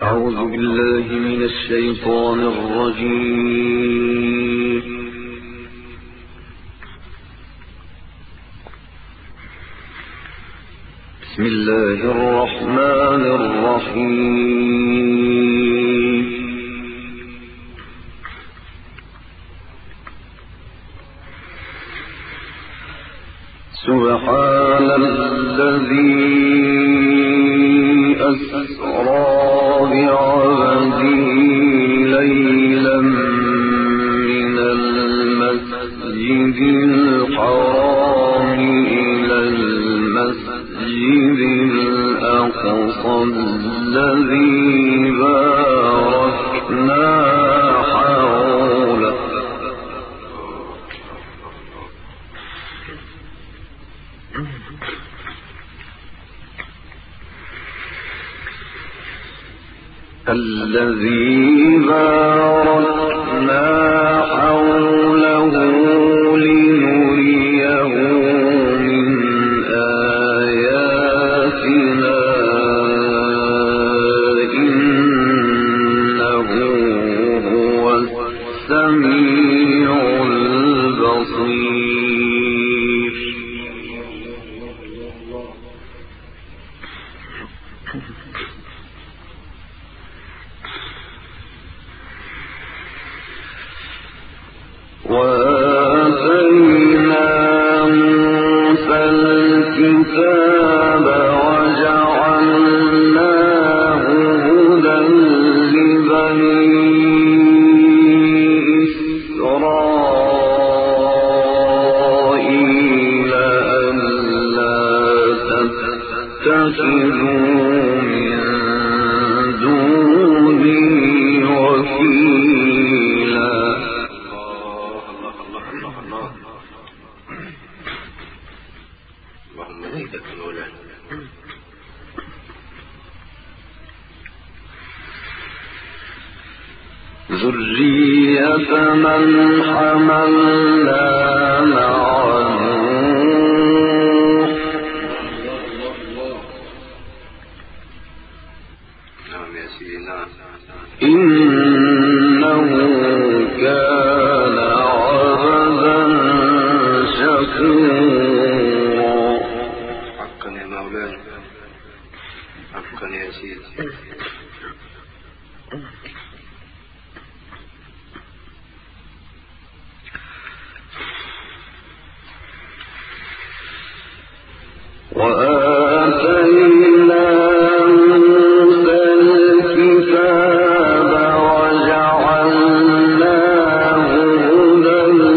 أعوذ بالله من الشيطان الرجيم. بسم الله الرحمن الرحيم. سبحان الذي أسرى بعبده ليلا من المسجد الحرام إلى المسجد الأقصى الذي باركنا حوله لنريه من آياتنا إنه هو السميع البصير. وآتينا موسى الكتاب وجعلناه هدى لبني إسرائيل ألا تتخذوا من دوني وكيلا. ذرية من حملنا مع نوح إنه كان عبدا شكورا. حقا يا مولانا، حقا يا سيدي. وآتينا موسى الكتاب وجعلناه هدى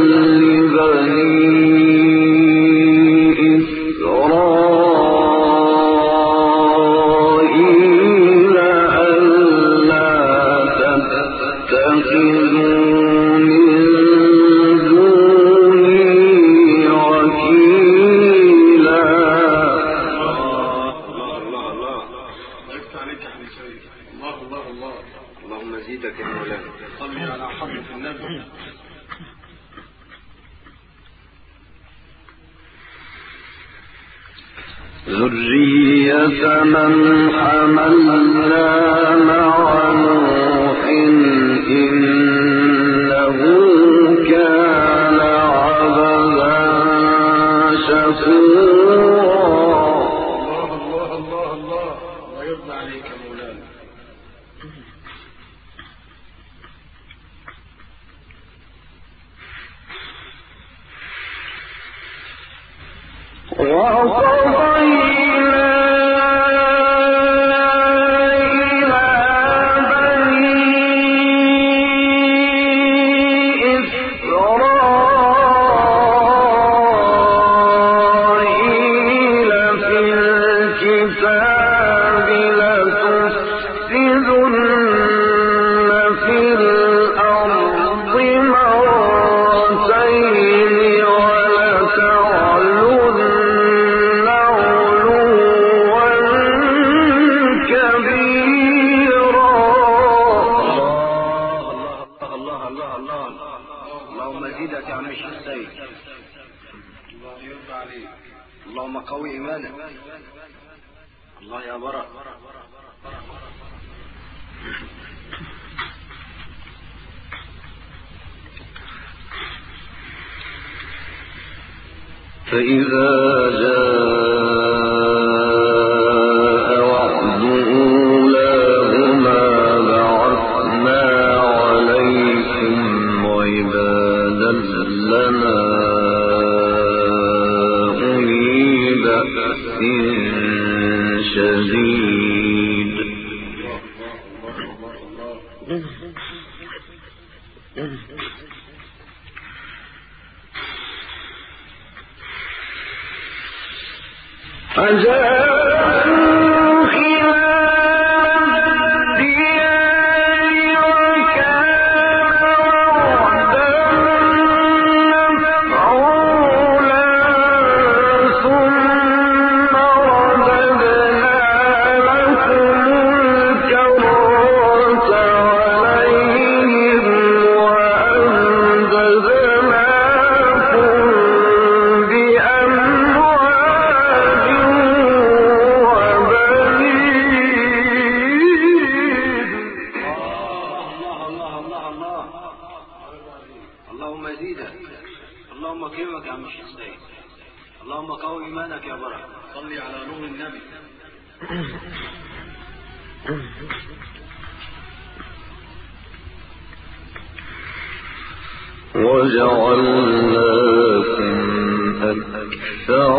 لبني إسرائيل ألا تتخذوا من دوني وكيلا. اللهم زيدك يا مولانا. صلي على حضرة النبي. ذرية من حملنا مع نوح إنه كان عبدا شكورا. الله الله الله ويرضى عليك يا مولانا. اللهم قوي إيمانك. الله يا برا. فإذا جاء وعد أولاهما بعثنا عليكم عبادا لنا أولي بأس شديد اللهم زيدك، اللهم كرمك يا عم الشيخ سيد، اللهم قوي ايمانك يا بركه. صلي على نور النبي. وجعلناكم أكثر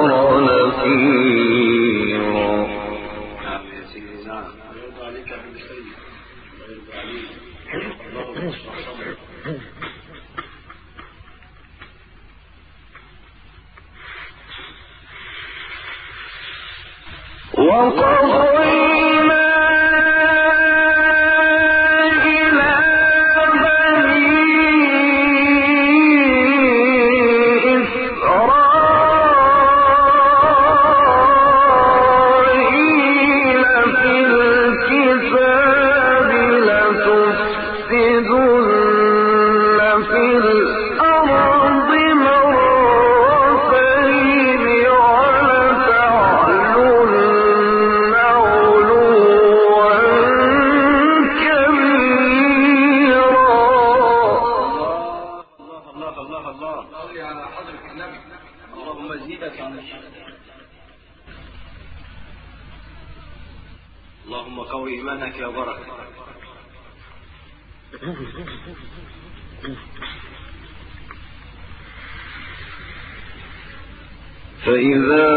نفيرا. نعم يا سيدي، نعم. يرضى عليك يا عم السيد، يرضى عليك. اللهم صل وقضينا إلى بني إسرائيل في الكتاب لتفسدن في الأرض مرتين ولتعلن علوا كبيرا. الله الله الله. صلي على حضرة النبي. اللهم زيدك يا عم الشيخ. اللهم قوي ايمانك يا بركه. فإذا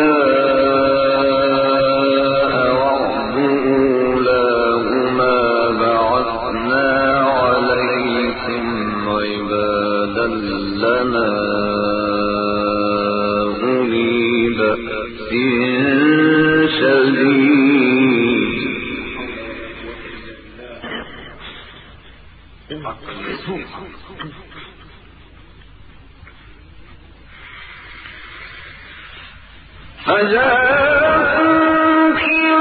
جاء وعد أولاهما بعثنا عليكم عبادا لنا أولي بأس شديد. فجاءوا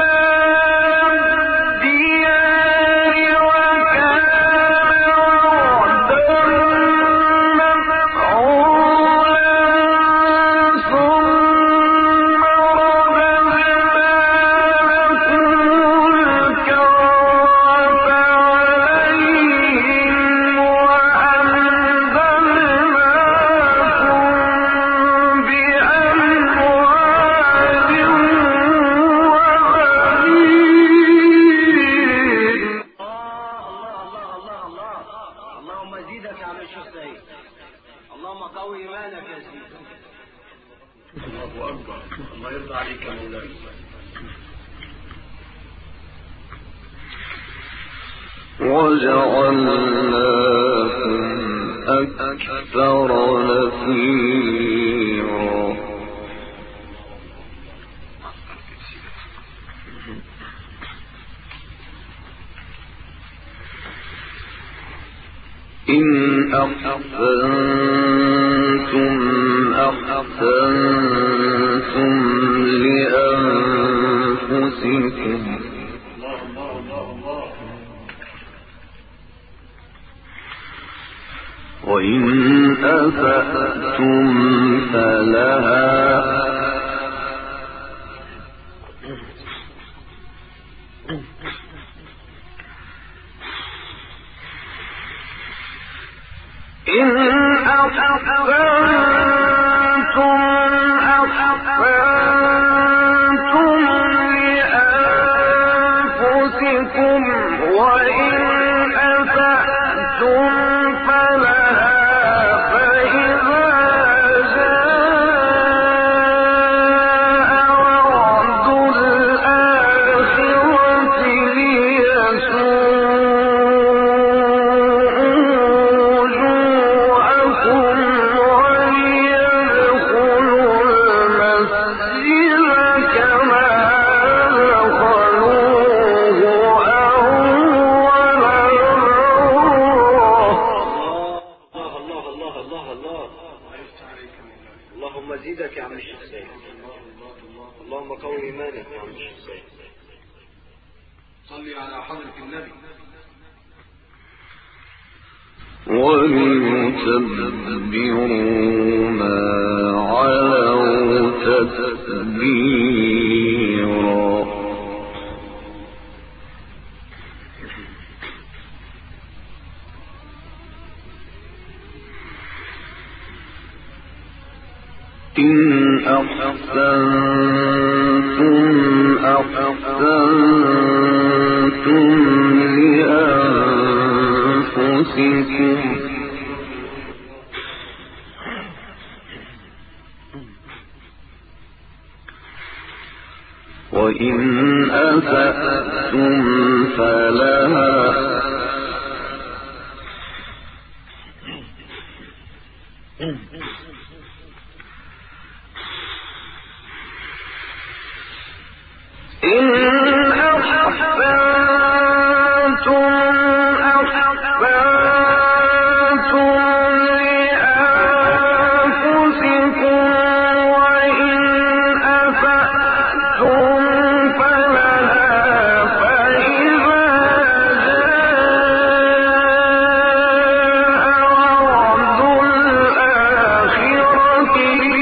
خلال الديار وكان وعدا مفعولا ثم رددنا لكم الكرة عليهم وأمددناكم اللهم زيدك يا عم الشيخ سيد، اللهم قوي ايمانك يا سيدي. الله اكبر، الله يرضى عليك يا مولانا. وجعلناكم أكثر نفيرا. إن أحسنتم أحسنتم لأنفسكم وإن أسأتم فلها إن أحسنتم وليتبروا ما علوا تتبيرا إن أحسنتم أحسنتم لأنفسكم وإن أسأتم فلها إن أحسنتم أحسنتم لأنفسكم وإن أسأتم فلها فإذا جاء وعد الآخرة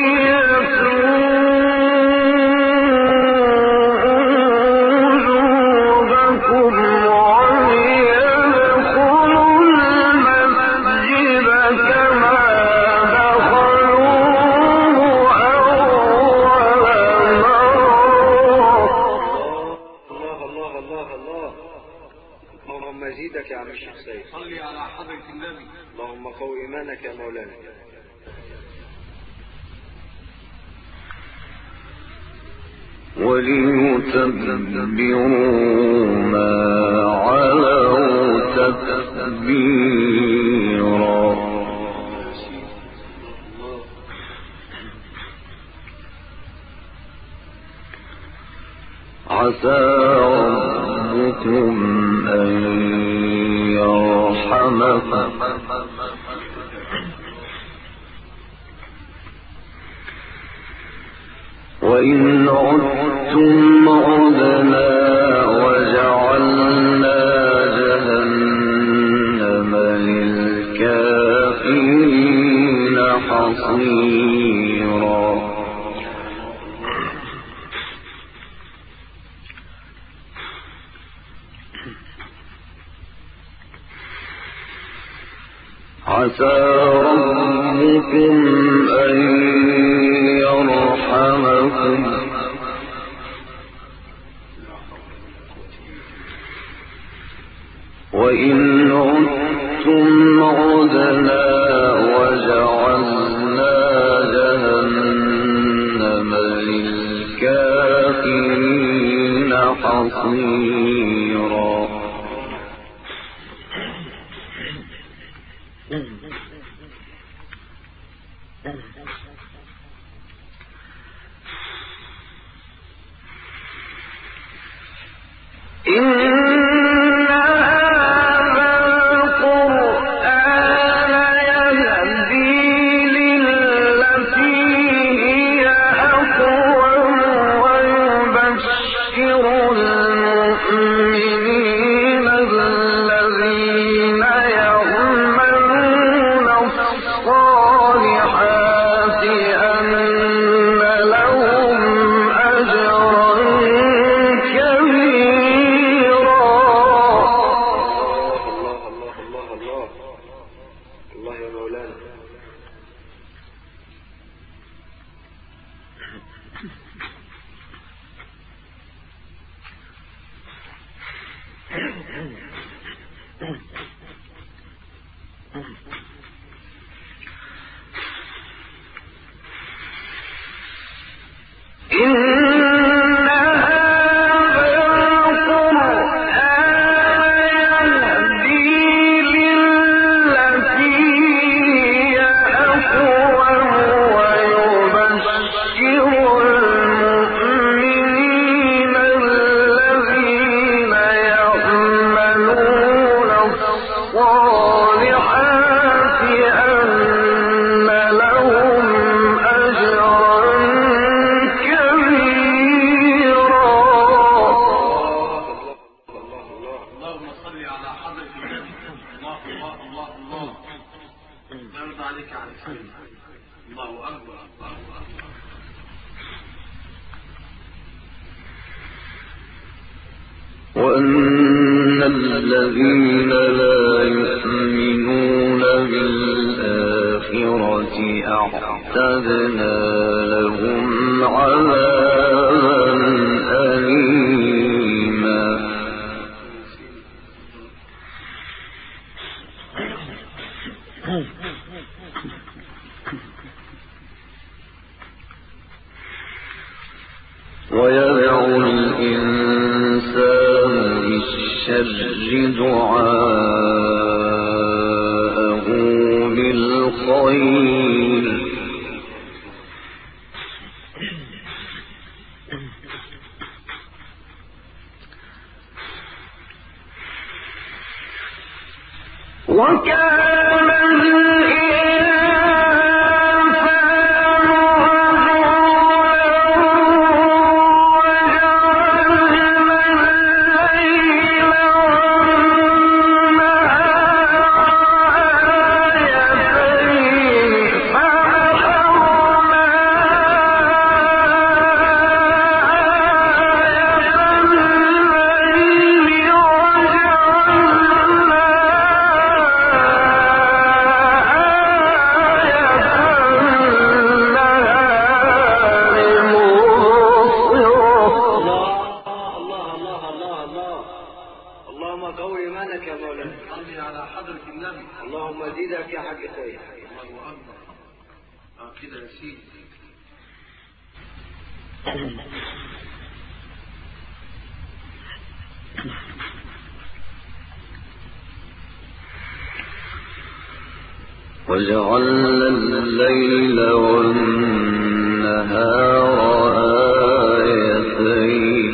زيدك يا عم الشيخ سيد. صلي على حضرة النبي. اللهم قو إيمانك يا مولانا. وليتبروا ما علوا تتبيرا عسى ربكم أن يرحمكم وإن عدتم عدنا وجعلنا جهنم للكافرين حصيرا عسى ربكم أن يرحمكم وإن عدتم عدنا وجعلنا جهنم للكافرين حصيرا على حضرة النبي. الله الله الله الله. لا يرضى عليك يا علي سيدنا. الله أكبر الله أكبر. وأن الذين لا يؤمنون بالآخرة أعتدنا لهم عذابا أليما. ويدعو الإنسان بالشر دعاءه بالخير وكان وجعلنا الليل والنهار آيتين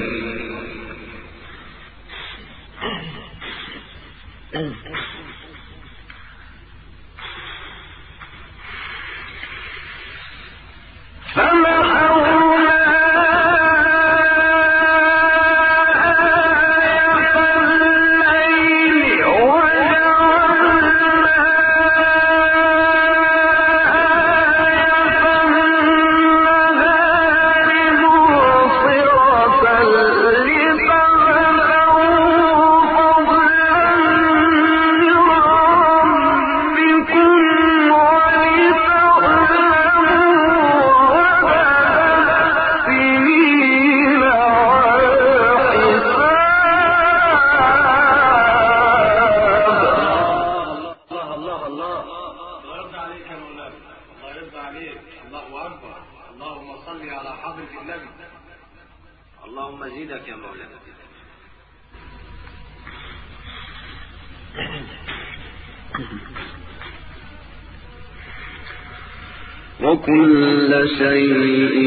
وكل شيء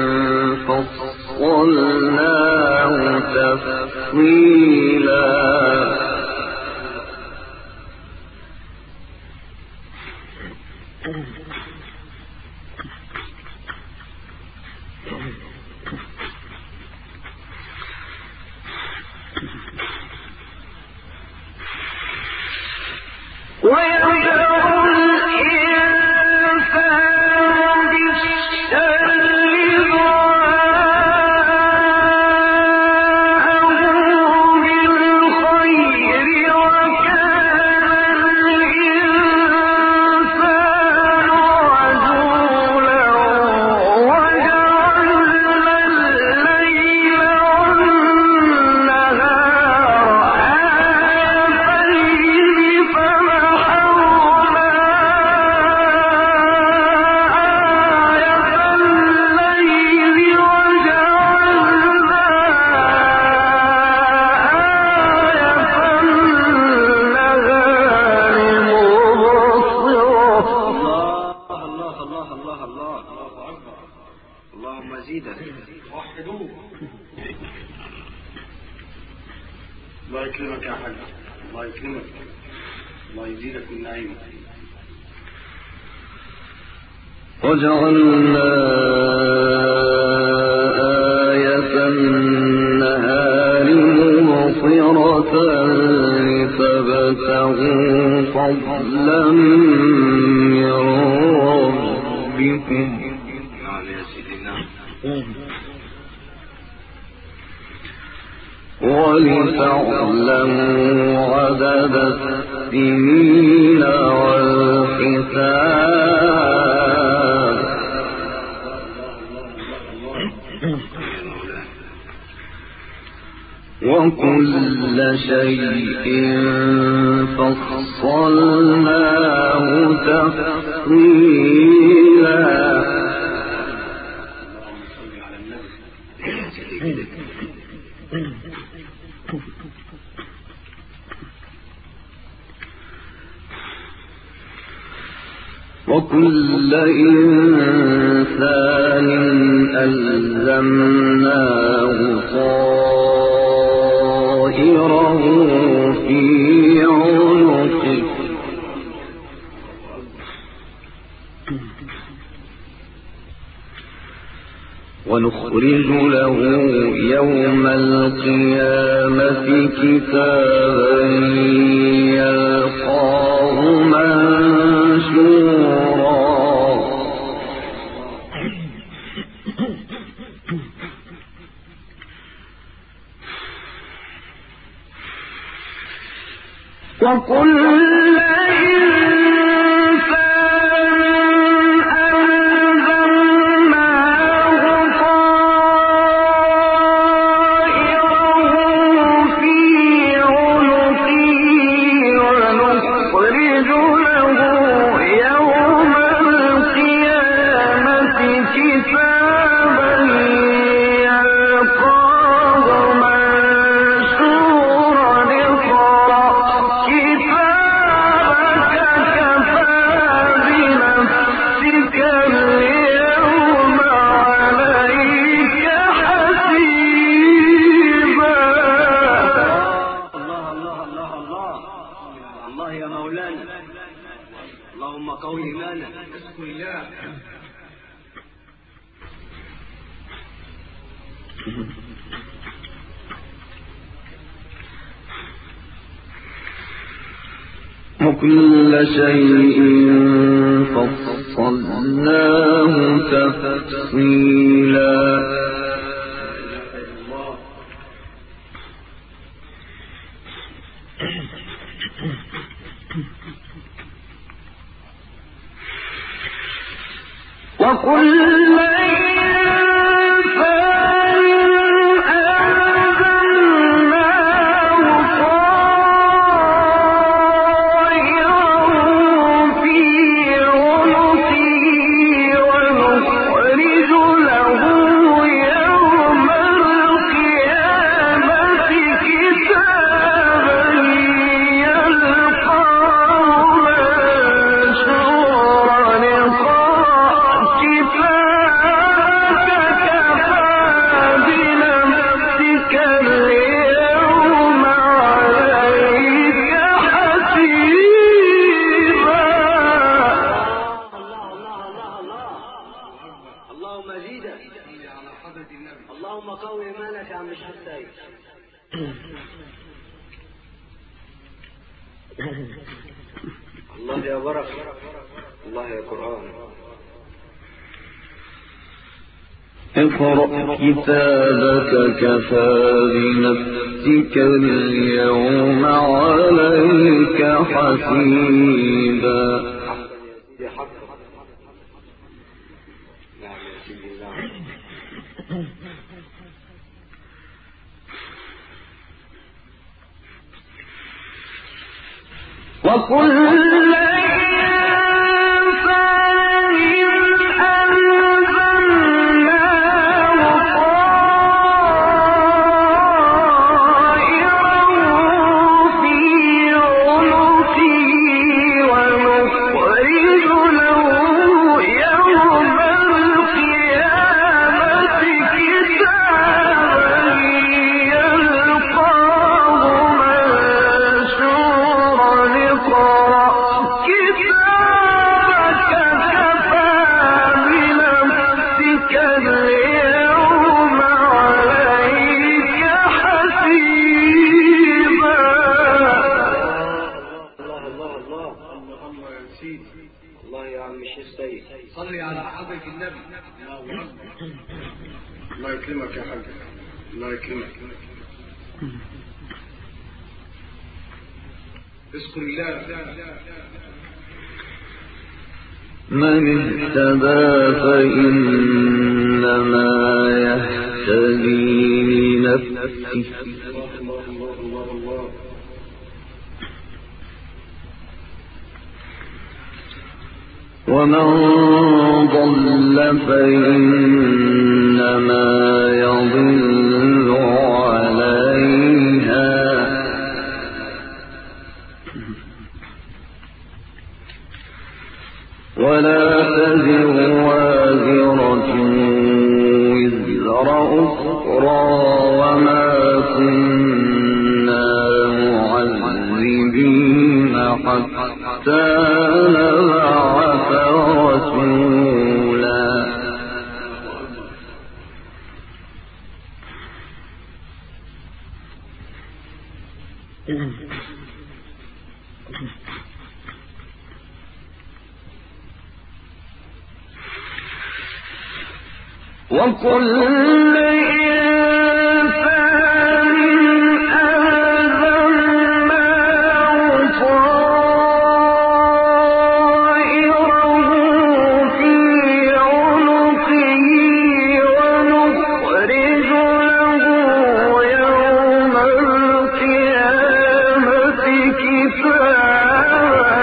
فصلناه تفصيلا الله يكرمك يا حاج. الله يكرمك. الله يزيدك من نعيمه. وجعلنا آية النهار مبصرة لِتَبْتَغُوا فَضْلًا مِّن رَّبِّكُمْ وَلِتَعْلَمُوا عَدَدَ السِّنِينَ وَالْحِسَابَ وَكُلَّ شَيْءٍ فَصَّلْنَاهُ تَفْصِيلًا. وكل إنسان ألزمناه طائره في عنقه ونخرج له يوم القيامة كتابا يلقاه منشورا وكل وكل شيء فصلناه تفصيلا. وكل اللهم قوي ايمانك يا عم الشيخ سيد. الله يا بركه، الله يا قرآن. اقرأ كتابك كفى بنفسك اليوم عليك حسيبا. وكل كتابك سيدي. الله يا عم الشيخ سيد. صلي على حضرة النبي. الله أكبر. الله يكرمك يا حاج. الله يكرمك. اذكر الله. من اهتدى فإنما يهتدي لنفسه ومن ضل فإنما يضل عليها ولا تزر وازرة وزر أخرى وما كنا معذبين حتى نبعث رسولا. وكل إنسان ألزمناه طائره في عنقه ونخرج له يوم القيامة كتابا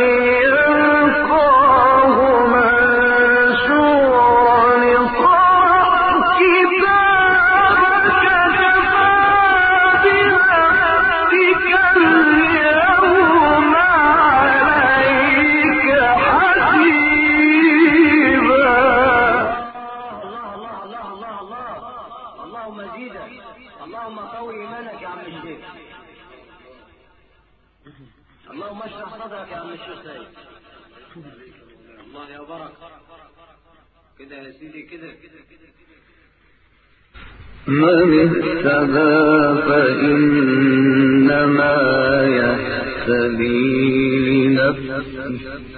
يلقاه منشورا اللهم قوي ايمانك يا عم الشيخ. اللهم اشرح صدرك يا عم الشيخ سيد. الله يا بركه كده يا سيدي كده. من اهتدى فإنما يهتدي لنفسه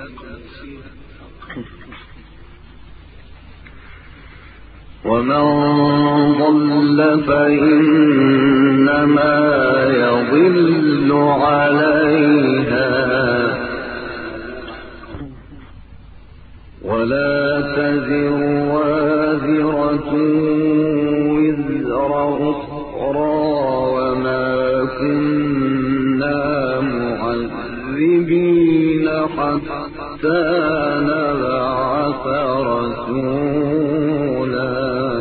ومن ضل فإنما يضل عليها ولا تزر وازرة وزر أخرى وما كنا معذبين حتى نبعث رسولا.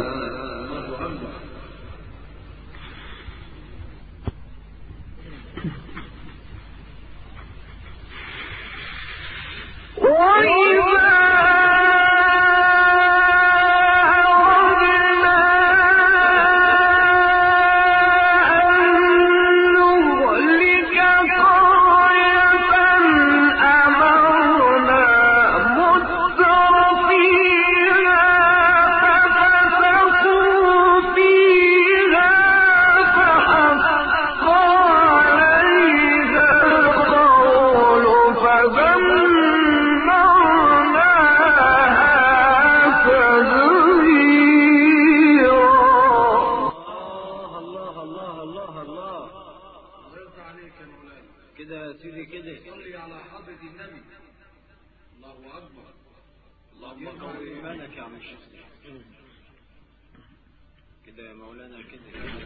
كده يا سيدي كده. صلي على حضرة النبي. الله أكبر. اللهم قوي ايمانك يا عم الشيخ كده يا مولانا كده.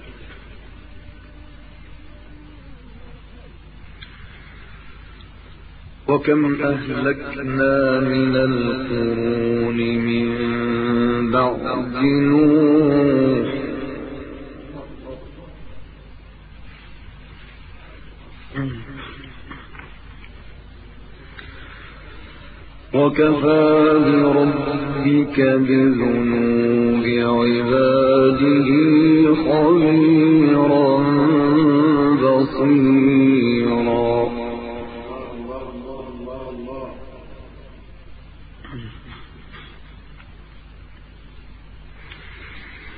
وكم أهلكنا من القرون من بعد نوح وكفى بربك بذنوب عباده خبيرا بصيرا.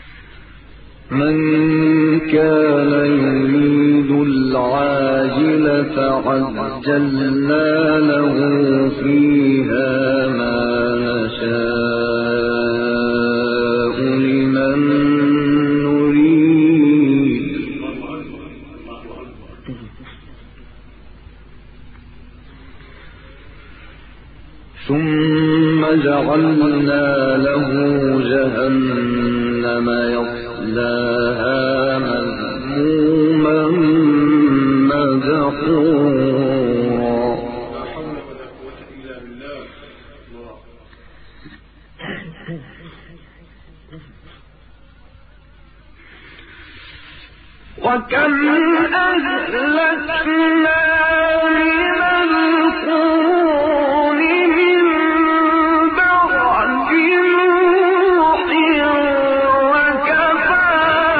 من كان يريد العاجلة عجلنا له فيها ما نشاء لمن نريد ثم جعلنا له جهنم يصلاها مذموما مدحورا. وكم أهلكنا من القرون من بعد نوح وكفى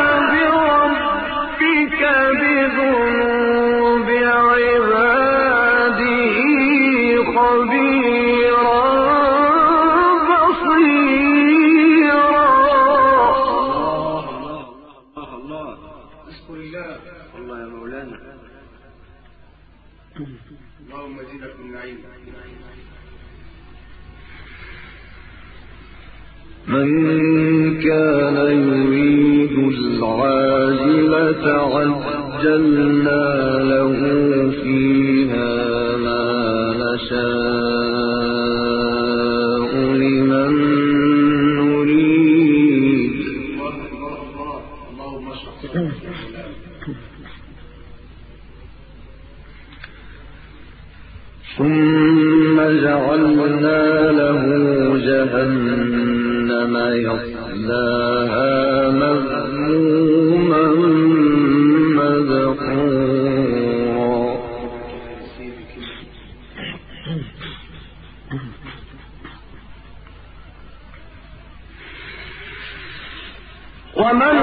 بربك بذنوب عباده خبيرا بصيرا. الله يا مولانا. اللهم زدك من نعيم. من كان يريد العاجلة عجلنا له فيها ما نشاء لمن نريد اللهم اشرح ثم جعلنا له جهنم يصلاها مذموما مدحورا. ومن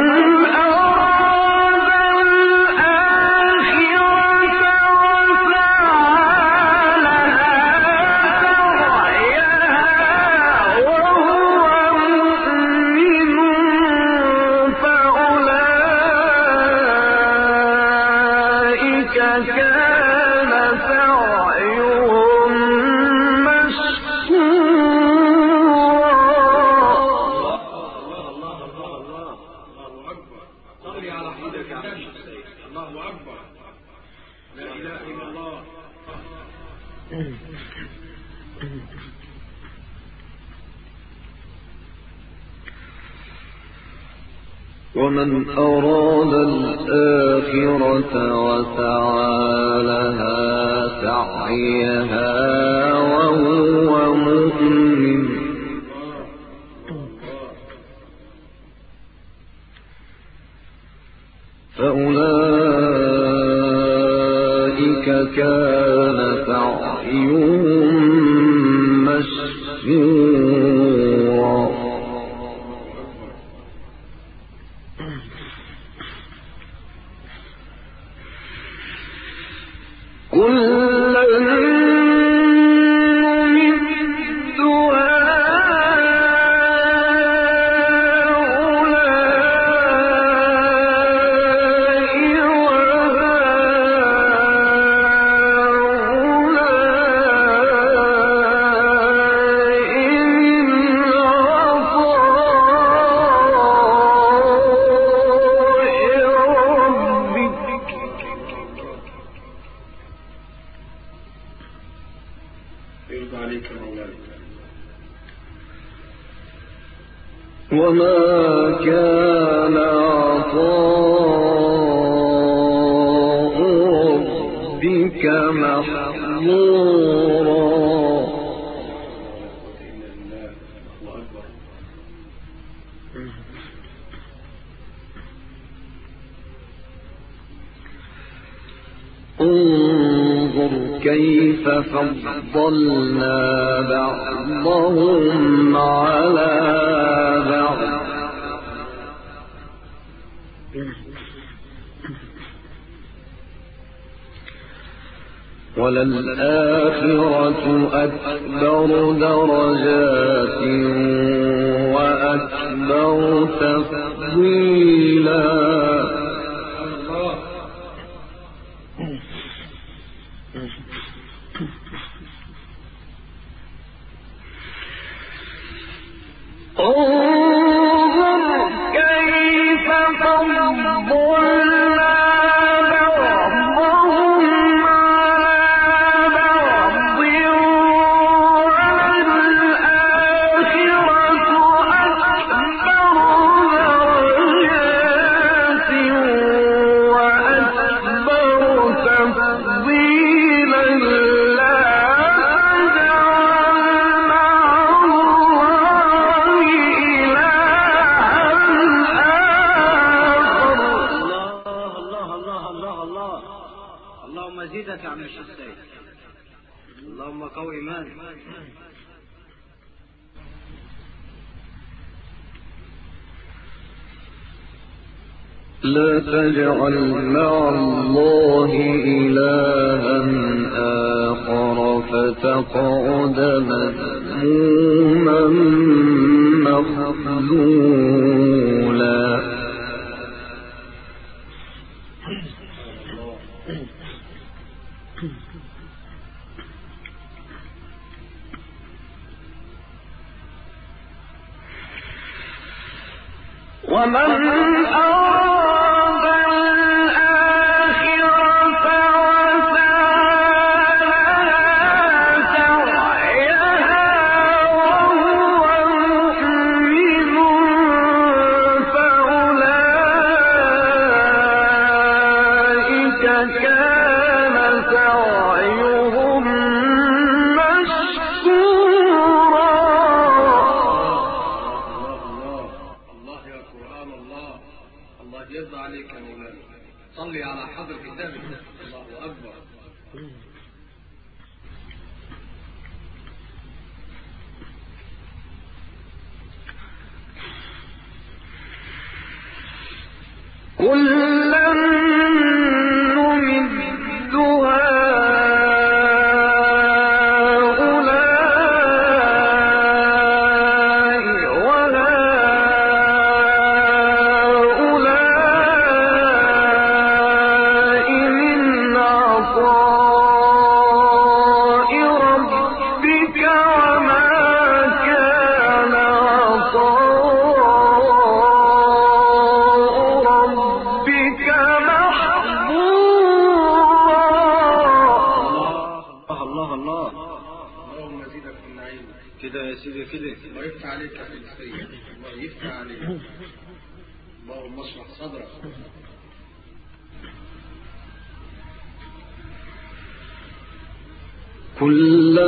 ومن أراد الآخرة وسعى لها سعيها وهو مؤمن فأولئك كان سعيهم مشكورا. وما كان عطاء ربك محظورا. انظر كيف فضلنا بعضهم على بعض وللآخرة أكبر درجات وأكبر تفضيلا. اللهم قوي إيماني. لا تجعل مع الله إلها آخر فتقعد مذموما مخذولا. ومن أراد الآخرة وسعى سعيها وهو مؤمن فأولئك كان سعيهم مشكورا. الله يرضى عليك يا مولانا. صلي على حضرة النبي. الله أكبر. كلا نمد هؤلاء وهؤلاء من عطاء ربك وما كان عطاء ربك محظورا. الله اللهم زيدك من نعيم. كده يا سيدي كده. الله يفتح عليك يا أخي السيد. الله يفتح عليك. اللهم اشرح صدرك. كلا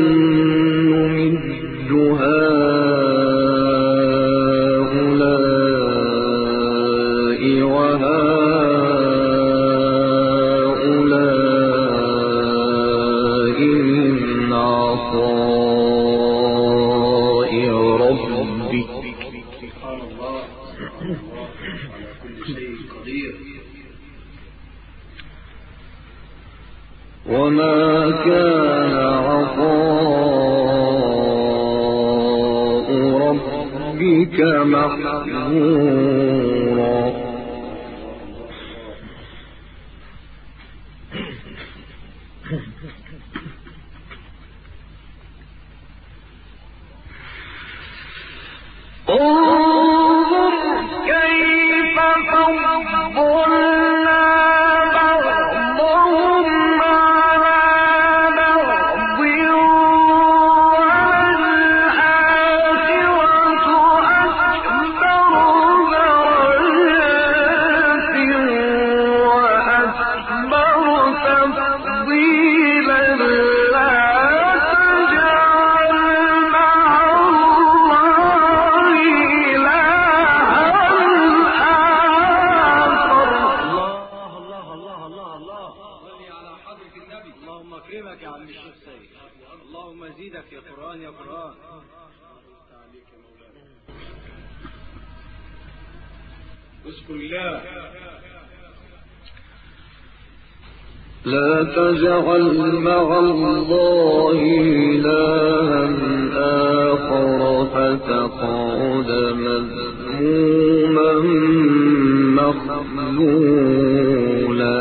نمد هؤلاء وهؤلاء من عطاء ربك سبحان الله. على كل شيء قدير. وما كان عطاء ربك محظورا. انظر كيف فضلنا بعضهم على بعض والآخرة أكبر درجات وأكبر تفضيلا. لا تجعل مع الله إلها آخر. الله. صلي على حضرة النبي. اللهم اكرمك يا عم الشيخ سيد. اللهم زيدك يا قرآن يا قرآن. عليك يا مولانا. اذكر الله. لا تجعل مع الله إلها آخر فتقعد مذموما مخذولا.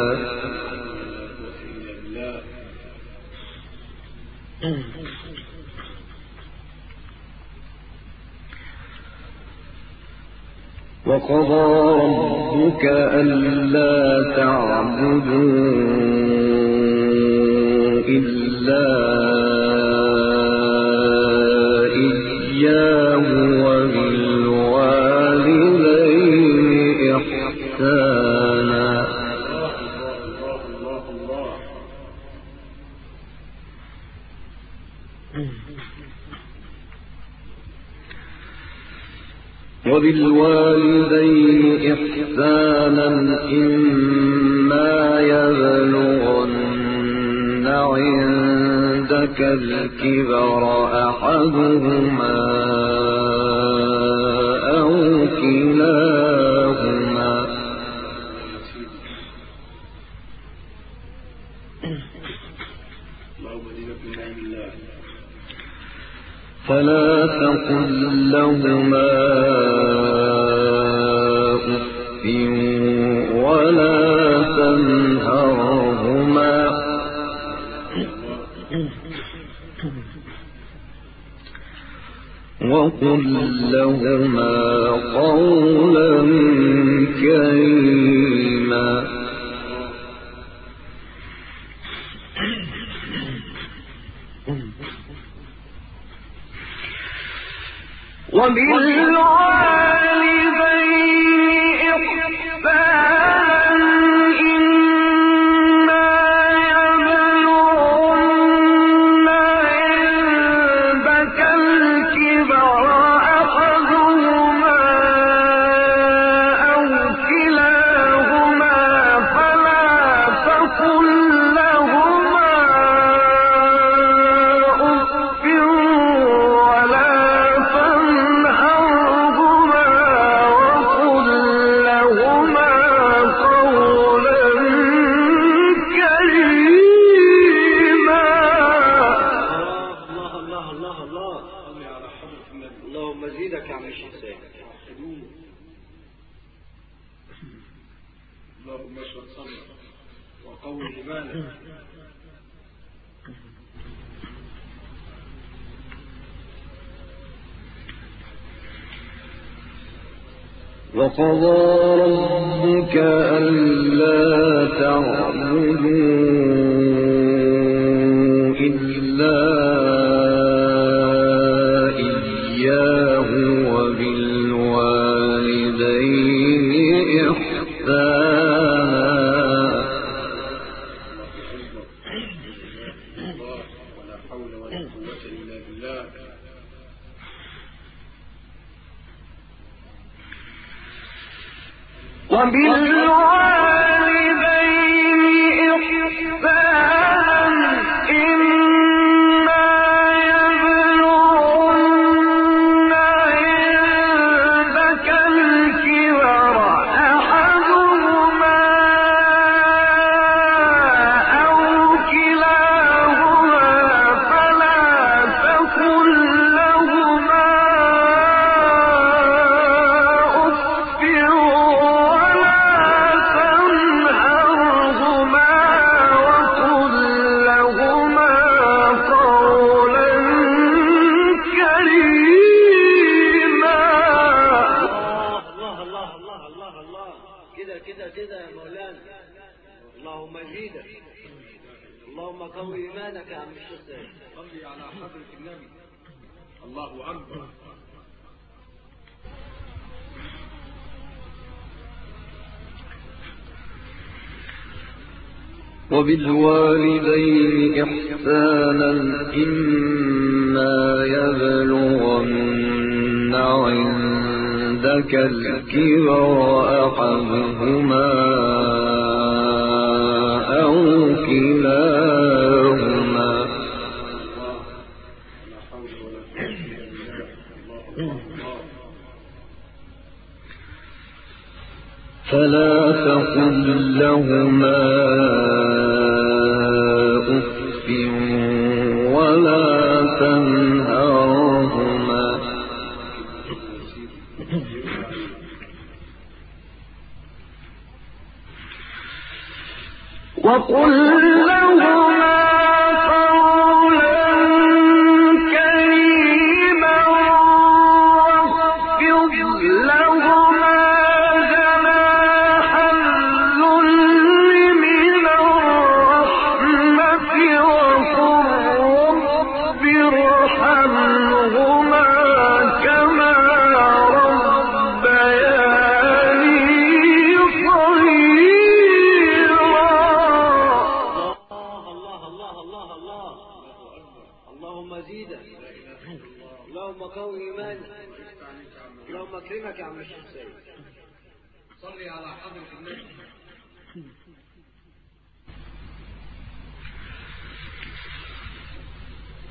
وقضى ربك ألا تعبدوا إلا إياه وبالوالدين إحسانا. وبالوالدين إحسانا إما يبلغن عندك عندك الكبر أحدهما أو كلاهما فلا تقل لهما أف ولا تنهرهما وقل لهما قولا كريما وبالوالدين إحسانا إما يبلغن عندك الكبر أحدهما أو كلاهما فلا تقل لهما أف ولا تنهرهما وقل لهما قولا كريما. الله الله الله الله اللهم زيدك يا عم الشيخ سيد. اللهم اشهد صدرك وقوي ايمانك. وقضى ربك ألا تعبدوا إلا إياه وبالوالدين إحسانا. ولا حول ولا قوة الا بالله. وبالوالدين إحسانا إما يبلغن عندك الكبر أحدهما أو كلاهما فلا تقل لهما أف كده يا مولانا. اللهم زيدك. اللهم قوي ايمانك يا عم الشيخ سيد. صلي على حضرة النبي. الله اكبر. وبالوالدين إحسانا إما يبلغن عندك الكبر أحدهما أو كلاهما فلا تقل لهما أف ولا تنهرهما وقل لهما قولا كريما واخفض لهما جناح الذل من الرحمة وقل رب ارحمهما كما ربياني صغيرا. اللهم زيدك. اللهم قوي ايمانك. اللهم اكرمك يا عم الشيخ سيد. صلي على حضرة النبي.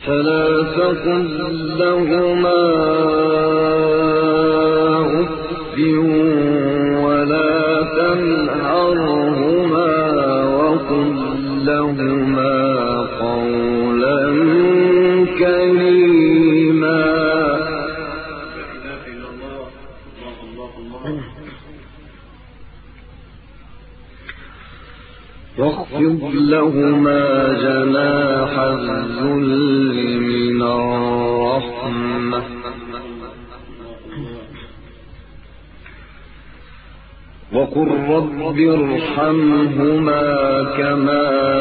فلا تقل لهما أف ولا تنهرهما وقل لهما قولا كريما. واخفض لهما جناح الذل من الرحمة وقل رب ارحمهما كما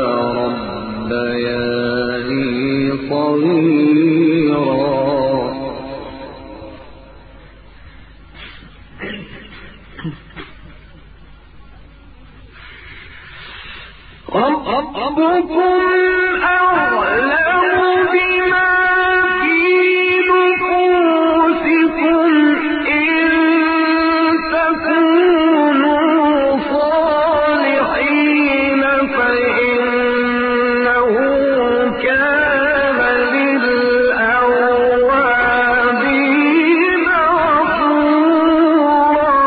ربياني صغيرا. ربكم أعلم بما في نفوسكم إن تكونوا صالحين فإنه كان للأوابين غفورا.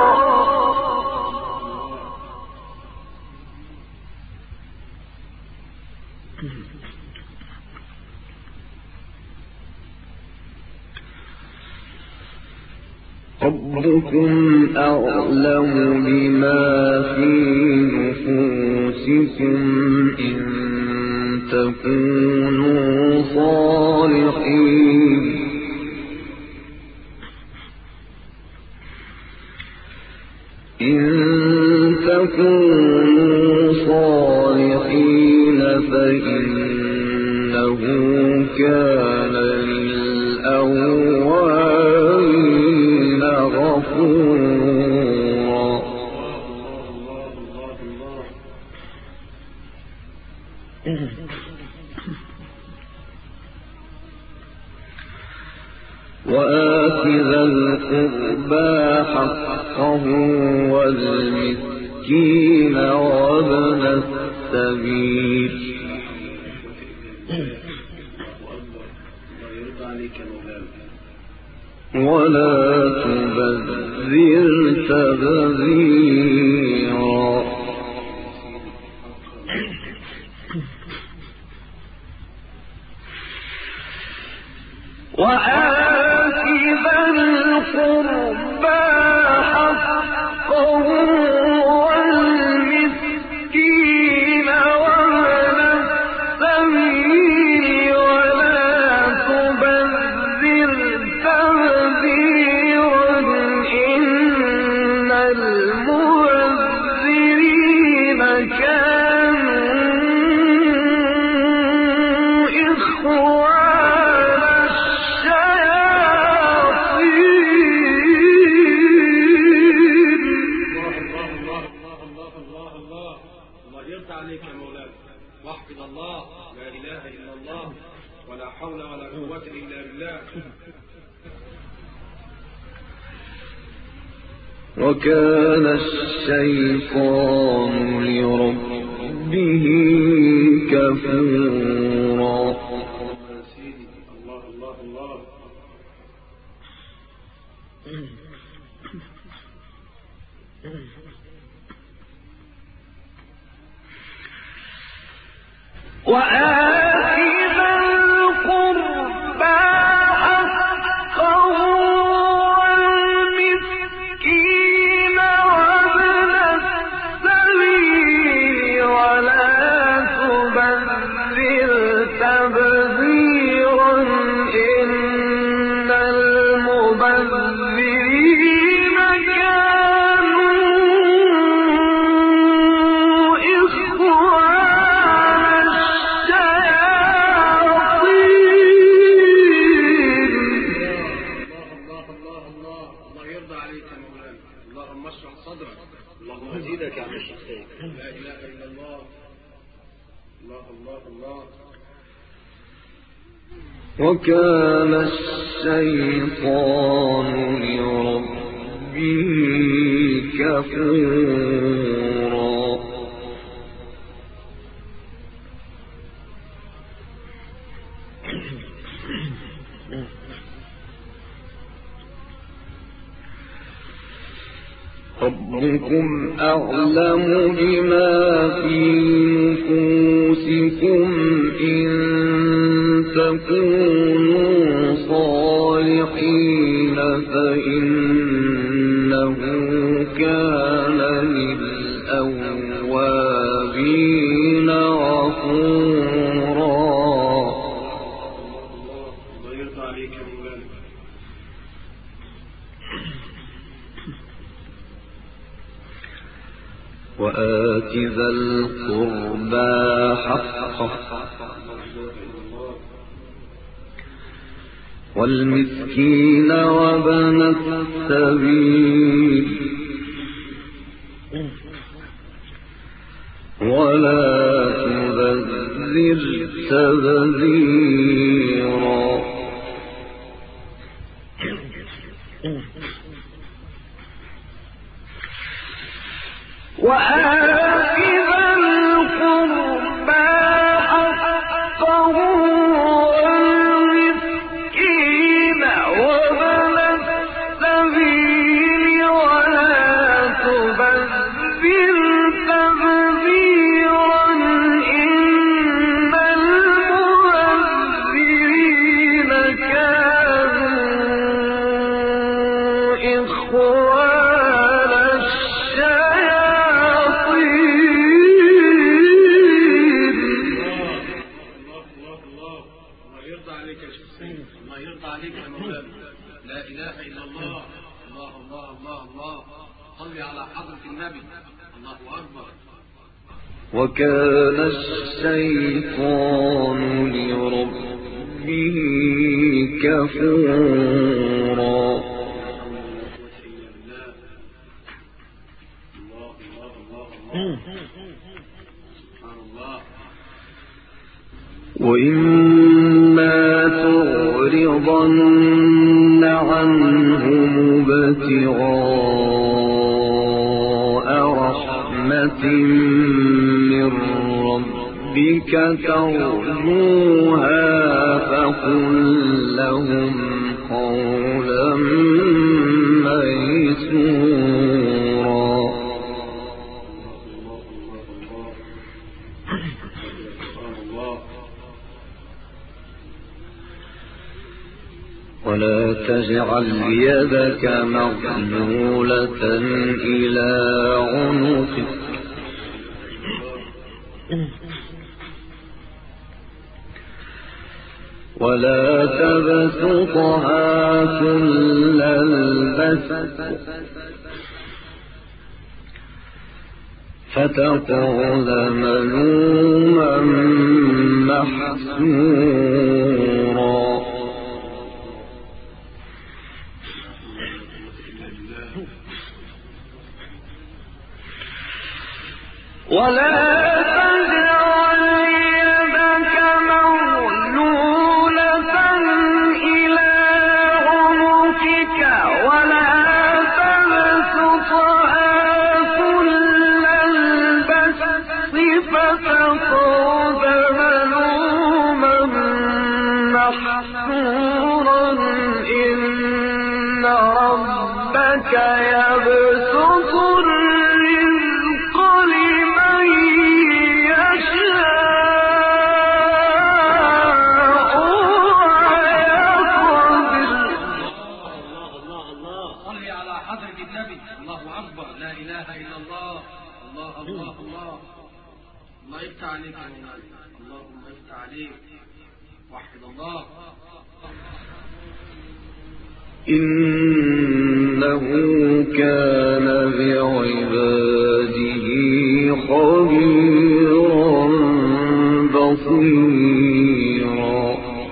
ربكم أعلم بما في نفوسكم إن تكونوا صالحين فإنه كان للأوابين غفورا. وآت ذا القربى حقه والمسكين وابن السبيل ولا تبذر تبذيرا. وآت ذا القربى حقه والمسكين وابن السبيل ولا تبذر تبذيرا إن المبذرين كانوا إخوان الشياطين. الله يرضى عليك يا مولانا. واحمد الله لا إله إلا الله ولا حول ولا قوة إلا بالله. وكان الشيطان لربه كفورا. الله الله الله. وآت ذا القربى حقه والمسكين وابن السبيل ولا تبذر تبذيرا إن المبذرين كانوا إخوان الشياطين. الله يرضى عليك يا مولانا. اللهم اشرح صدرك. اللهم ازيدك يا عم الشيخ سيد. لا اله الا الله. الله الله الله. وكان الشيطان لربه كفورا. ربكم أعلم بما في نفوسكم إن تكونوا صالحين فإنه كان للأوابين غفورا. الله يرضى عليك يا مولانا. وآت ذا القربى حقه والمسكين وابن السبيل ولا تبذر تبذيرا. وآت ذا القربى حقه والمسكين وابن السبيل ولا تبذر تبذيرا إن المبذرين كانوا إخوان الشياطين. الله يرضى عليك يا شيخ سيد. الله يرضى عليك يا مولانا. لا إله إلا الله. الله الله الله الله. صل على حضرة النبي. الله أكبر. وكان الشيطان لربه كفورا. الله الله الله الله. سبحان الله. وإما تعرضن عنهم ابتغاء رحمة من ربك ترجوها فقل لهم قولا ميسورا. ولا تجعل يدك مغلولة إلى عنقك ولا تبسطها كل البسط فتقعد ملوما محسورا. ولا تجعل يدك مغلولة إلى عنقك ولا تبسطها كل البسط فتقعد ملوما محسورا. إن ربك يبسط الرزق لمن يشاء ويقدر. الله الله. صل على حضرة النبي. الله أكبر. لا إله إلا الله. الله الله الله. الله يفتح عليك يا مولانا. اللهم يفتح عليك. وحد الله. إنه كان بعباده خبيرا بصيرا.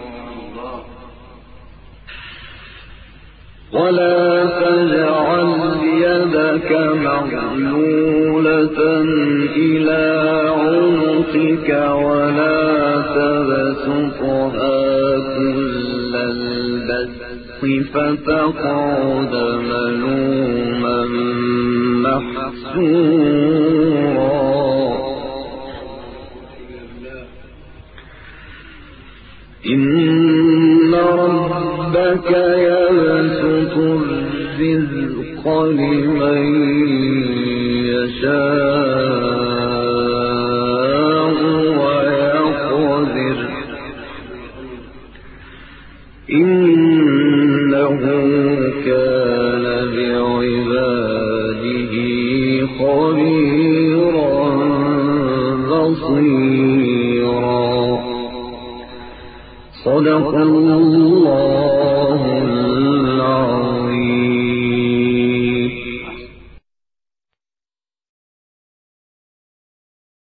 ولا تجعل يدك مغلولة إلى عنقك ولا تبسطها كل البسط فتقعد ملوما محسورا. إن ربك يبسط الرزق لمن يشاء ويقدر إنه كان بعباده خبيرا بصيرا. صدق الله